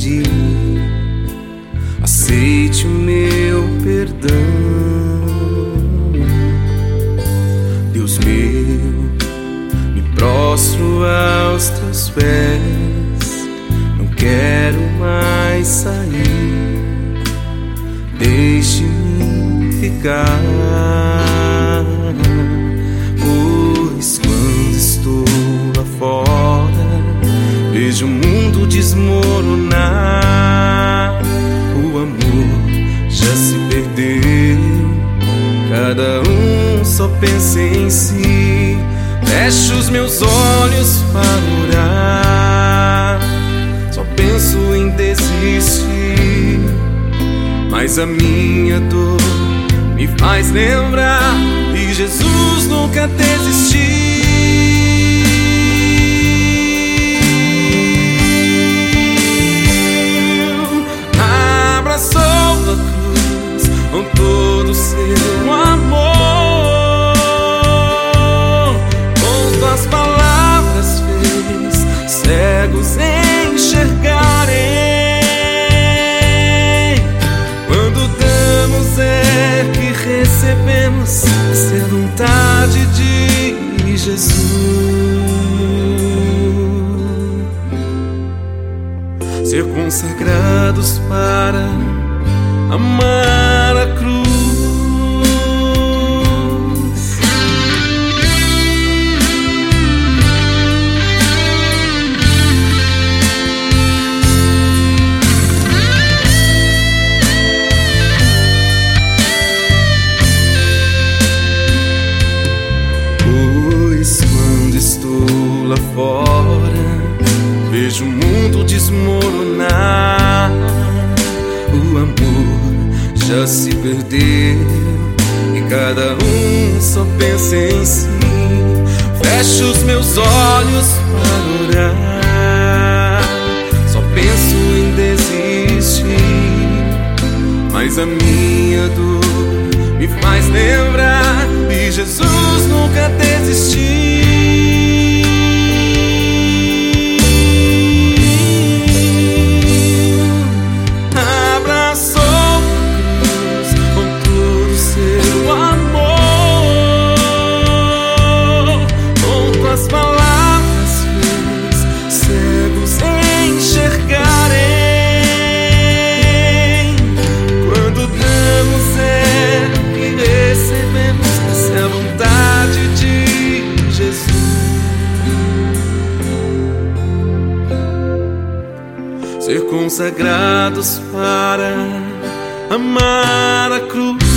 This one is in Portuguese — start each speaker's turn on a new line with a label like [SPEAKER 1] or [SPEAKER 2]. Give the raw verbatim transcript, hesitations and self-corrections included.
[SPEAKER 1] pedir, aceite o meu perdão. Deus meu, me prostro aos teus pés, não quero mais sair, deixe-me ficar. Pois quando estou lá fora, vejo o mundo desmoronar. O amor já se perdeu, cada um só pensa em si. Fecho os meus olhos para orar, só penso em desistir. Mas a minha dor me faz lembrar que Jesus nunca desistiu. Abraçou a cruz com todo o seu amor, com tuas palavras fez cegos enxergarem. Quando damos é que recebemos, ser vontade de Jesus. Ser consagrados para amar a cruz. Pois quando estou lá fora, vejo o mundo desmoronar. O amor já se perdeu e cada um só pensa em si. Fecho os meus olhos para orar, só penso em desistir. Mas a minha dor me faz lembrar que Jesus nunca desistiu. Ser consagrados para amar a cruz.